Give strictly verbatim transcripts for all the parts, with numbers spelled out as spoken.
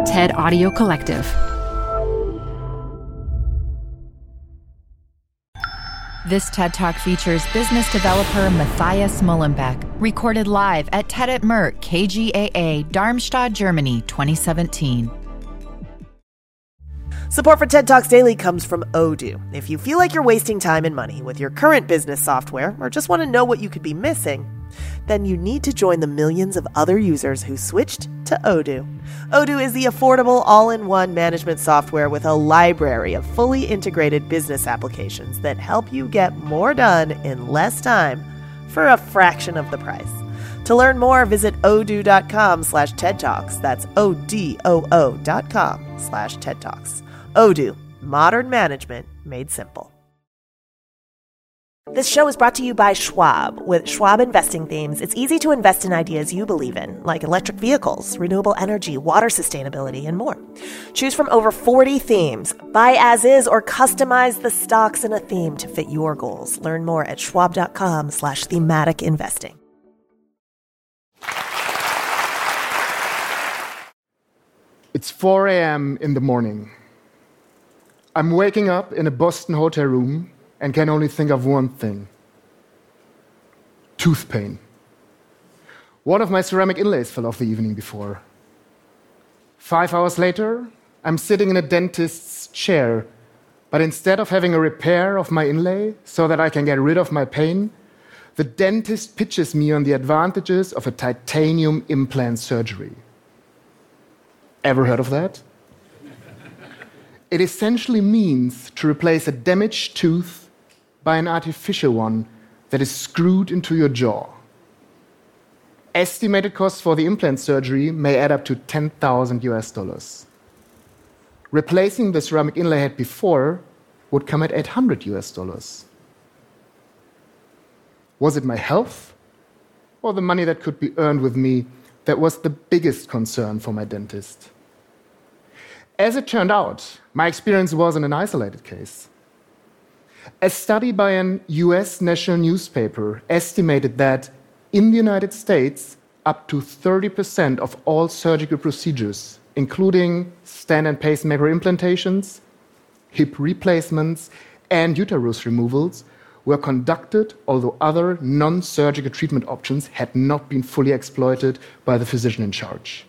TED Audio Collective. This TED Talk features business developer Matthias Mullenbeck, recorded live at TED at Merck, K G A A, Darmstadt, Germany, twenty seventeen. Support for TED Talks Daily comes from Odoo. If you feel like you're wasting time and money with your current business software, or just want to know what you could be missing, then you need to join the millions of other users who switched to Odoo. Odoo is the affordable all-in-one management software with a library of fully integrated business applications that help you get more done in less time for a fraction of the price. To learn more, visit odoo.com slash TED Talks. That's O-D-O-O dot com slash TED Talks. Odoo, modern management made simple. This show is brought to you by Schwab. With Schwab investing themes, it's easy to invest in ideas you believe in, like electric vehicles, renewable energy, water sustainability, and more. Choose from over forty themes. Buy as is or customize the stocks in a theme to fit your goals. Learn more at schwab.com slash thematic investing. It's four a.m. in the morning. I'm waking up in a Boston hotel room and can only think of one thing: tooth pain. One of my ceramic inlays fell off the evening before. Five hours later, I'm sitting in a dentist's chair, but instead of having a repair of my inlay so that I can get rid of my pain, the dentist pitches me on the advantages of a titanium implant surgery. Ever heard of that? It essentially means to replace a damaged tooth by an artificial one that is screwed into your jaw. Estimated costs for the implant surgery may add up to ten thousand U S dollars. Replacing the ceramic inlay I had before would come at eight hundred U S dollars. Was it my health or the money that could be earned with me that was the biggest concern for my dentist? As it turned out, my experience wasn't an isolated case. A study by an U S national newspaper estimated that in the United States, up to thirty percent of all surgical procedures, including stent and pacemaker implantations, hip replacements, and uterus removals, were conducted although other non-surgical treatment options had not been fully exploited by the physician in charge.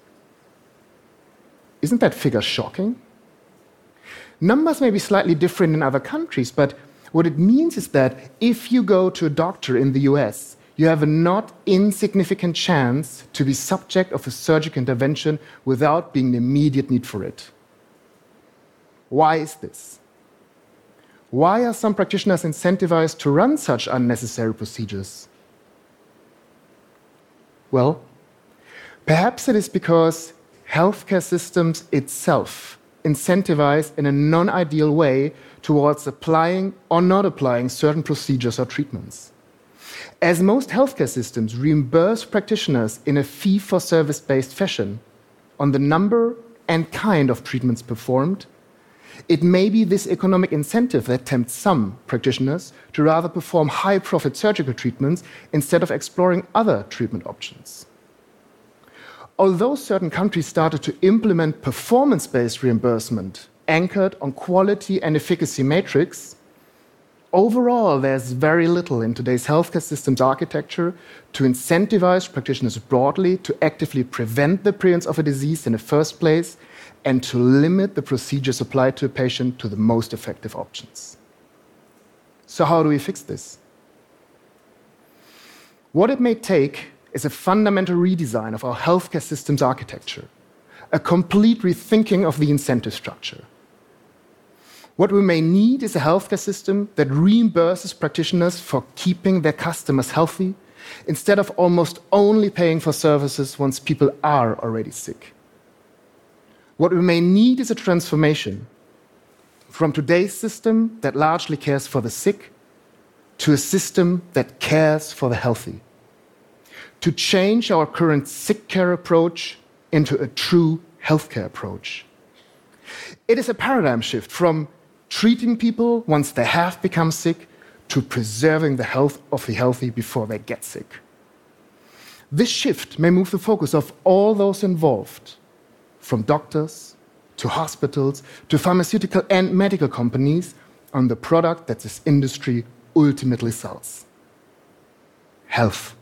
Isn't that figure shocking? Numbers may be slightly different in other countries, but what it means is that if you go to a doctor in the U S, you have a not insignificant chance to be subject of a surgical intervention without being in immediate need for it. Why is this? Why are some practitioners incentivized to run such unnecessary procedures? Well, perhaps it is because healthcare systems itself incentivize in a non-ideal way towards applying or not applying certain procedures or treatments. As most healthcare systems reimburse practitioners in a fee-for-service-based fashion on the number and kind of treatments performed, it may be this economic incentive that tempts some practitioners to rather perform high-profit surgical treatments instead of exploring other treatment options. Although certain countries started to implement performance-based reimbursement anchored on quality and efficacy matrix, overall there's very little in today's healthcare systems architecture to incentivize practitioners broadly to actively prevent the appearance of a disease in the first place and to limit the procedures applied to a patient to the most effective options. So how do we fix this? What it may take is a fundamental redesign of our healthcare systems architecture, a complete rethinking of the incentive structure. What we may need is a healthcare system that reimburses practitioners for keeping their customers healthy instead of almost only paying for services once people are already sick. What we may need is a transformation from today's system that largely cares for the sick to a system that cares for the healthy. To change our current sick care approach into a true healthcare approach. It is a paradigm shift from treating people once they have become sick to preserving the health of the healthy before they get sick. This shift may move the focus of all those involved from doctors to hospitals to pharmaceutical and medical companies on the product that this industry ultimately sells: health.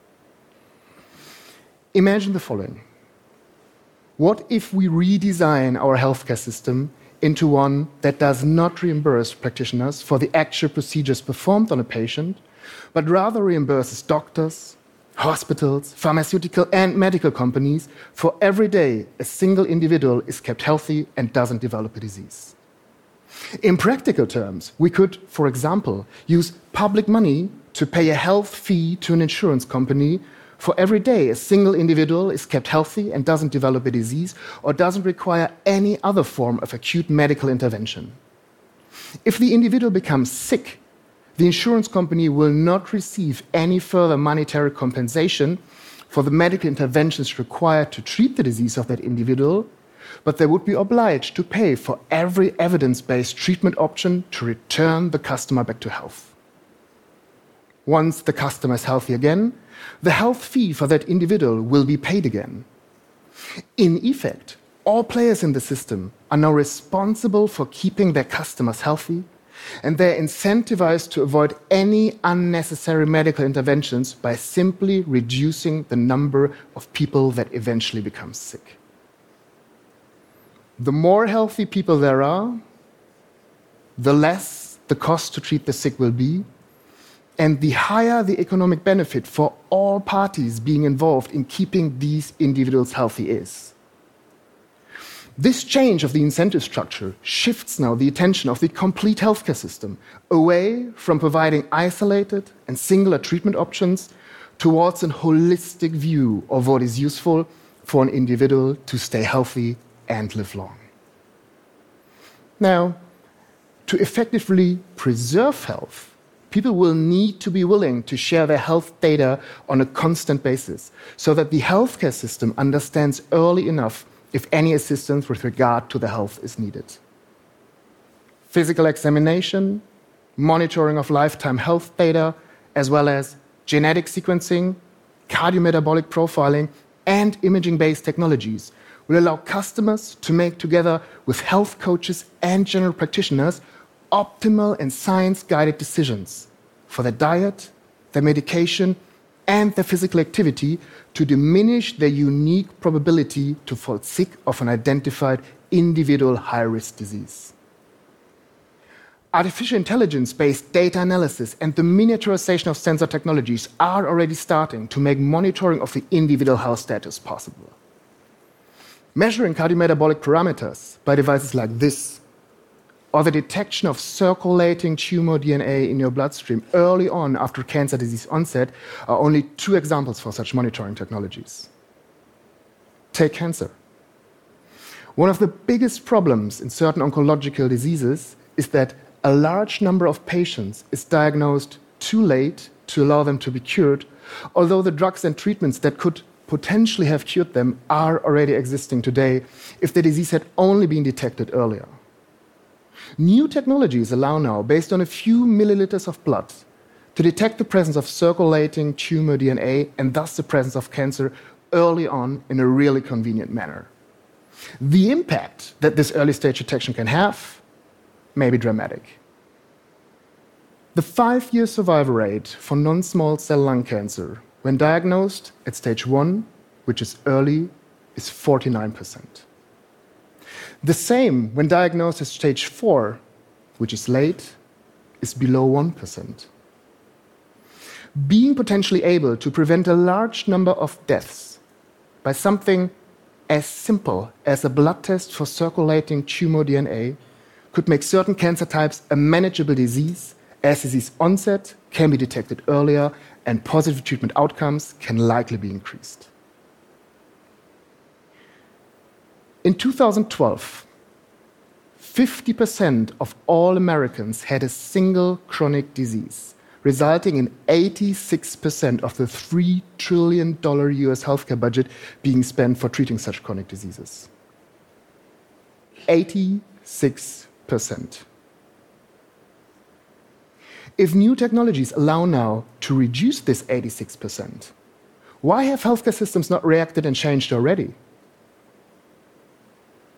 Imagine the following. What if we redesign our healthcare system into one that does not reimburse practitioners for the actual procedures performed on a patient, but rather reimburses doctors, hospitals, pharmaceutical and medical companies for every day a single individual is kept healthy and doesn't develop a disease? In practical terms, we could, for example, use public money to pay a health fee to an insurance company for every day a single individual is kept healthy and doesn't develop a disease or doesn't require any other form of acute medical intervention. If the individual becomes sick, the insurance company will not receive any further monetary compensation for the medical interventions required to treat the disease of that individual, but they would be obliged to pay for every evidence-based treatment option to return the customer back to health. Once the customer is healthy again, the health fee for that individual will be paid again. In effect, all players in the system are now responsible for keeping their customers healthy, and they're incentivized to avoid any unnecessary medical interventions by simply reducing the number of people that eventually become sick. The more healthy people there are, the less the cost to treat the sick will be, and the higher the economic benefit for all parties being involved in keeping these individuals healthy is. This change of the incentive structure shifts now the attention of the complete healthcare system away from providing isolated and singular treatment options towards a holistic view of what is useful for an individual to stay healthy and live long. Now, to effectively preserve health, people will need to be willing to share their health data on a constant basis so that the healthcare system understands early enough if any assistance with regard to the health is needed. Physical examination, monitoring of lifetime health data, as well as genetic sequencing, cardiometabolic profiling, and imaging-based technologies will allow customers to make, together with health coaches and general practitioners, optimal and science-guided decisions for their diet, their medication, and their physical activity to diminish their unique probability to fall sick of an identified individual high-risk disease. Artificial intelligence-based data analysis and the miniaturization of sensor technologies are already starting to make monitoring of the individual health status possible. Measuring cardiometabolic parameters by devices like this, or the detection of circulating tumor D N A in your bloodstream early on after cancer disease onset, are only two examples for such monitoring technologies. Take cancer. One of the biggest problems in certain oncological diseases is that a large number of patients is diagnosed too late to allow them to be cured, although the drugs and treatments that could potentially have cured them are already existing today if the disease had only been detected earlier. New technologies allow now, based on a few milliliters of blood, to detect the presence of circulating tumor D N A and thus the presence of cancer early on in a really convenient manner. The impact that this early stage detection can have may be dramatic. The five-year survival rate for non-small cell lung cancer when diagnosed at stage one, which is early, is forty-nine percent. The same when diagnosed at stage four, which is late, is below one percent. Being potentially able to prevent a large number of deaths by something as simple as a blood test for circulating tumor D N A could make certain cancer types a manageable disease, as disease onset can be detected earlier and positive treatment outcomes can likely be increased. In two thousand twelve, fifty percent of all Americans had a single chronic disease, resulting in eighty-six percent of the three trillion dollars U S healthcare budget being spent for treating such chronic diseases. eighty-six percent. If new technologies allow now to reduce this eighty-six percent, why have healthcare systems not reacted and changed already?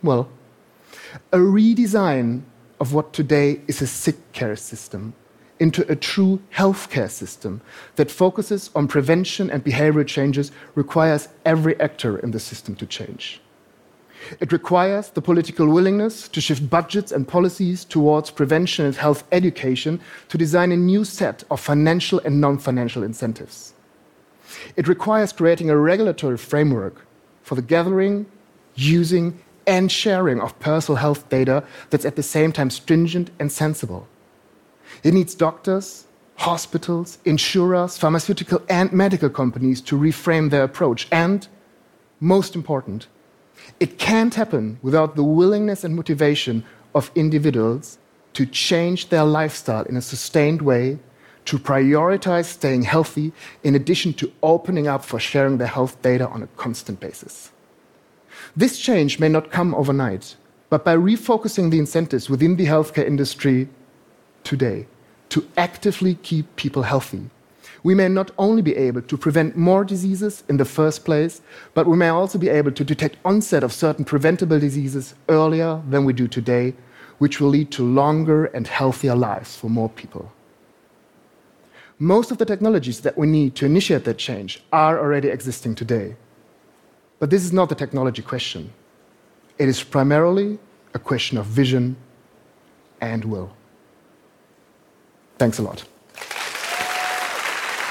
Well, a redesign of what today is a sick care system into a true healthcare system that focuses on prevention and behavioral changes requires every actor in the system to change. It requires the political willingness to shift budgets and policies towards prevention and health education to design a new set of financial and non-financial incentives. It requires creating a regulatory framework for the gathering, using, and sharing of personal health data that's at the same time stringent and sensible. It needs doctors, hospitals, insurers, pharmaceutical and medical companies to reframe their approach. And, most important, it can't happen without the willingness and motivation of individuals to change their lifestyle in a sustained way, to prioritize staying healthy in addition to opening up for sharing their health data on a constant basis. This change may not come overnight, but by refocusing the incentives within the healthcare industry today to actively keep people healthy, we may not only be able to prevent more diseases in the first place, but we may also be able to detect onset of certain preventable diseases earlier than we do today, which will lead to longer and healthier lives for more people. Most of the technologies that we need to initiate that change are already existing today. But this is not the technology question. It is primarily a question of vision and will. Thanks a lot.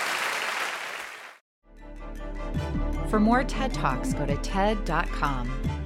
For more TED Talks, go to T E D dot com.